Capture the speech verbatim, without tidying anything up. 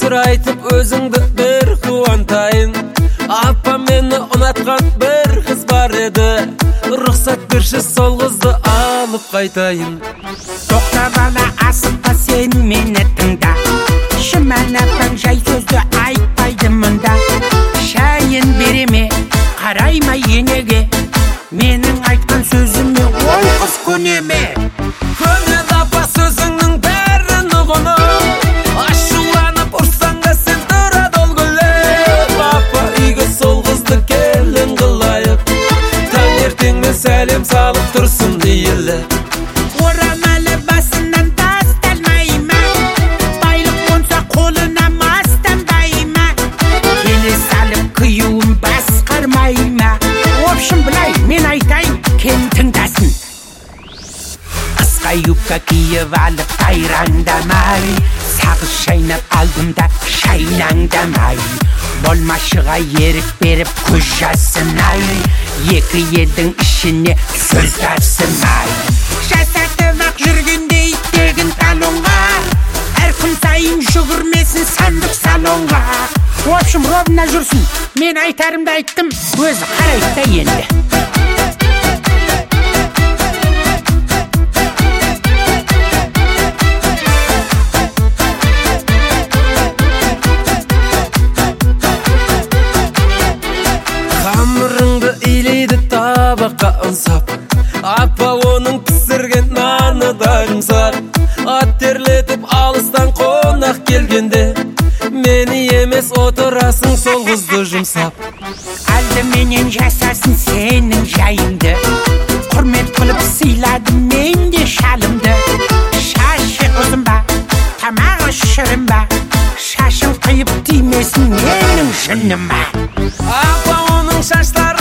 Кечір айтып өзіңді бір қуантайын. Апа мені ұнатқан бір қыз бар еді. Рұқсат берші сол қызды алып қайтайын. Тоқта бала, асықпа сен мені тыңда. Шыман апаң жай сөзді айтпайды мұнда. Шайын береме, қарайма енеге. Менің айтқан сөзіме ол қыз көнеме. Көнеді апа сөзіңнің бәрін ұғынып. Ашуланып ұрсаң да сен тұрады ол гүліп. Апа үйге сол қызды келін қылайық. Таңертеңмен сәлем салып тұрсын дейілі. Орамалы басынан тасталмайма. Байлық болса қолына мастанбайма. Келе салып күйеуін басқармайма. В общем, былай, мен айтайын, кел тыңдасын. Қысқа юбка киіп алып тайраңдамай, сағыз шайнап алдымда шайнаңдамай. Болмашыға ерік беріп көз жасынай, екі елдің ішіне сөз тапсырмай. Жасатып ақ жүргендей тегін талонға, әр күн сайын жүгірмесін сандық салонға. В общем, ровно жүрсін, мен айтарымды айттым, өзі қарайды да енді. Қамырыңды илейді табаққа ұнсап. Апа оның пісірген наны да жұмсақ. Ат терлетіп алыстан қонақ келгенде, мені емес отырасың сол қызды жұмсап. Алды менен жасасын сенің жайыңды, құрмет қылып сыйлады мен де шалымды. Шашы ұзын ба, тамағы шырын ба, шашын қиып тимесін менің жыным ба. Апа оның шашлары